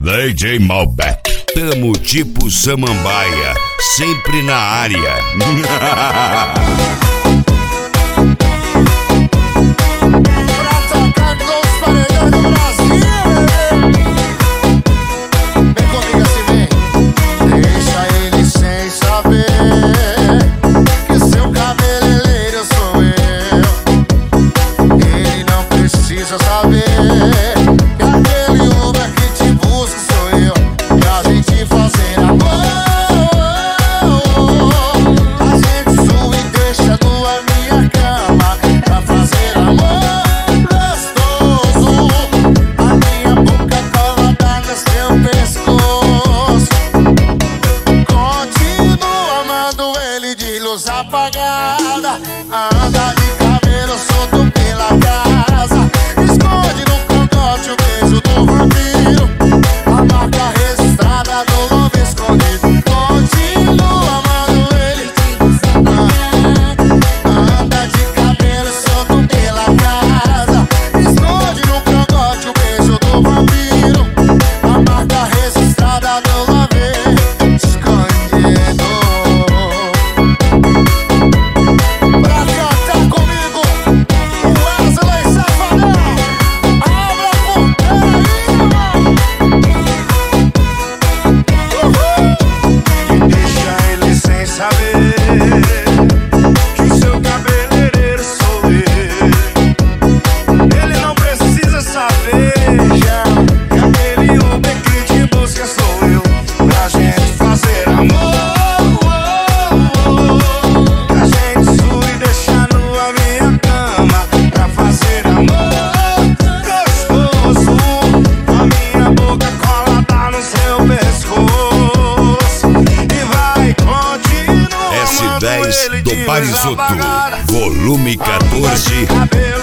DJ Malbec, tamo tipo Samambaia, sempre na área. Pra tocar nos paredões do Brasil. Vem comigo assim, vem. Deixa ele sem saber que seu cabeleireiro sou eu. Ele não precisa saber que aquele Uber que te busca sou eu. Pra gente fazer amor, a gente sua e deixa na minha cama. Pra fazer amor gostoso, a minha boca colada no seu pescoço. Continua amando ele de luz apagada. Anda de cabelo solto pela casa. Esconde no cangote o beijo do vampiro, a marca registrada do lobo escondido. Continua amando ele de luz apagada. Anda de cabelo solto pela casa. Esconde no cangote o beijo do vampiro, a marca registrada do lobo escondido. Pra cantar comigo, Wesley Safadão. Abra a porteira aí, e deixa ele sem saber que seu cabeleireiro sou eu. Ele não precisa saber já que aquele Uber que te busca sou eu. Pra gente fazer amor, a gente sua e deixar na minha cama. Pra fazer amor gostoso, a minha boca colada no seu pescoço. E vai continuar S10 amando ele do de luz Parisoto, apagada. volume 14. Cabelo